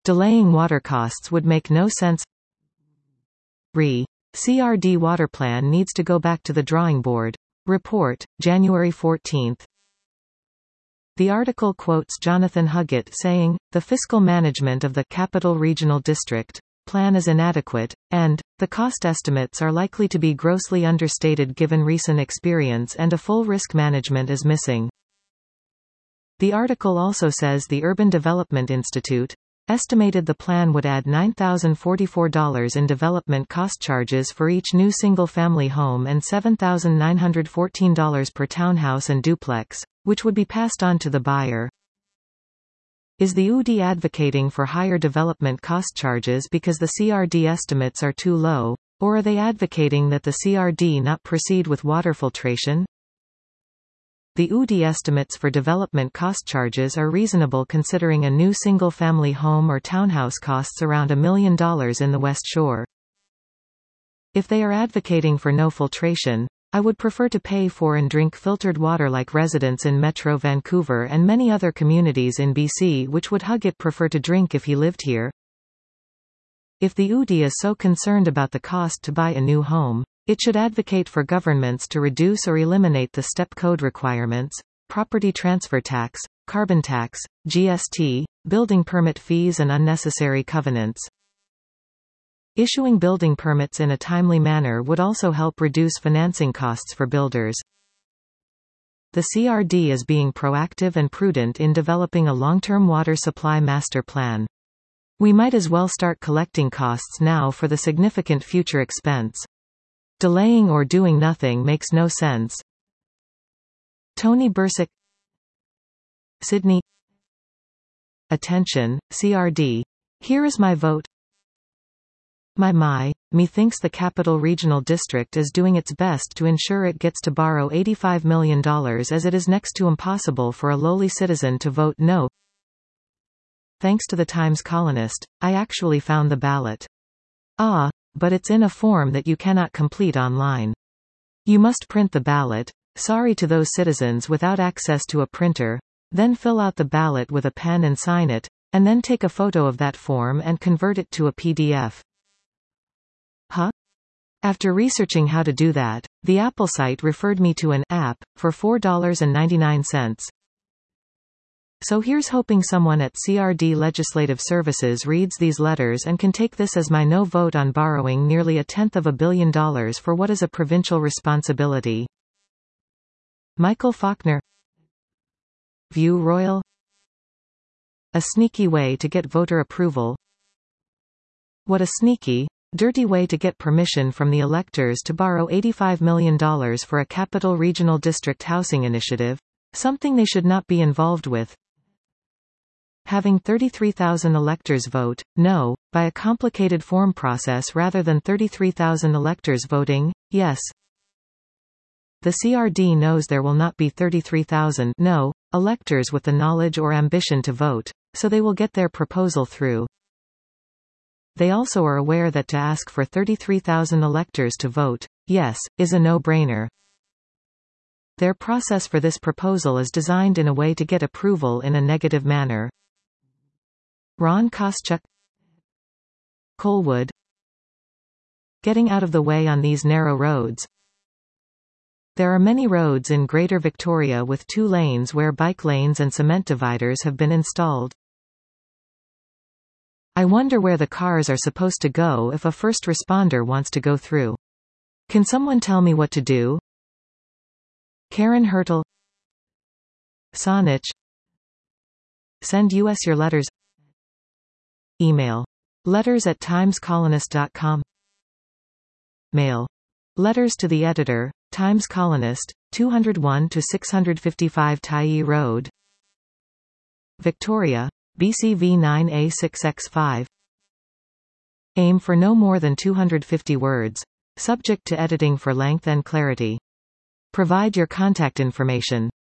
Delaying water costs would make no sense. CRD water plan needs to go back to the drawing board. Report, January 14. The article quotes Jonathan Huggett saying, "The fiscal management of the Capital Regional District plan is inadequate, and the cost estimates are likely to be grossly understated given recent experience, and a full risk management is missing." The article also says the Urban Development Institute estimated the plan would add $9,044 in development cost charges for each new single-family home and $7,914 per townhouse and duplex, which would be passed on to the buyer. Is the UD advocating for higher development cost charges because the CRD estimates are too low, or are they advocating that the CRD not proceed with water filtration? The UD estimates for development cost charges are reasonable considering a new single-family home or townhouse costs around $1 million in the West Shore. If they are advocating for no filtration, I would prefer to pay for and drink filtered water like residents in Metro Vancouver and many other communities in BC. Which would Huggett prefer to drink if he lived here? If the UD is so concerned about the cost to buy a new home, it should advocate for governments to reduce or eliminate the STEP code requirements, property transfer tax, carbon tax, GST, building permit fees and unnecessary covenants. Issuing building permits in a timely manner would also help reduce financing costs for builders. The CRD is being proactive and prudent in developing a long-term water supply master plan. We might as well start collecting costs now for the significant future expense. Delaying or doing nothing makes no sense. Tony Bursick, Sydney. Attention, CRD. Here is my vote. Methinks the Capital Regional District is doing its best to ensure it gets to borrow $85 million, as it is next to impossible for a lowly citizen to vote no. Thanks to the Times Colonist, I actually found the ballot. But it's in a form that you cannot complete online. You must print the ballot. Sorry to those citizens without access to a printer. Then fill out the ballot with a pen and sign it, and then take a photo of that form and convert it to a PDF. After researching how to do that, the Apple site referred me to an app for $4.99. So here's hoping someone at CRD Legislative Services reads these letters and can take this as my no vote on borrowing nearly $1/10 billion for what is a provincial responsibility. Michael Faulkner. View Royal. A sneaky way to get voter approval. What a sneaky, dirty way to get permission from the electors to borrow $85 million for a Capital Regional District housing initiative, something they should not be involved with. Having 33,000 electors vote no by a complicated form process rather than 33,000 electors voting yes. The CRD knows there will not be 33,000 no electors with the knowledge or ambition to vote, so they will get their proposal through. They also are aware that to ask for 33,000 electors to vote yes is a no-brainer. Their process for this proposal is designed in a way to get approval in a negative manner. Ron Koschuk. Colwood. Getting out of the way on these narrow roads. There are many roads in Greater Victoria with 2 lanes where bike lanes and cement dividers have been installed. I wonder where the cars are supposed to go if a first responder wants to go through. Can someone tell me what to do? Karen Hertel. Saanich. Send us your letters. Email. letters@timescolonist.com. Mail. Letters to the editor, Times Colonist, 201 to 655 Tyee Road, Victoria, BCV 9A6X5. Aim for no more than 250 words. Subject to editing for length and clarity. Provide your contact information.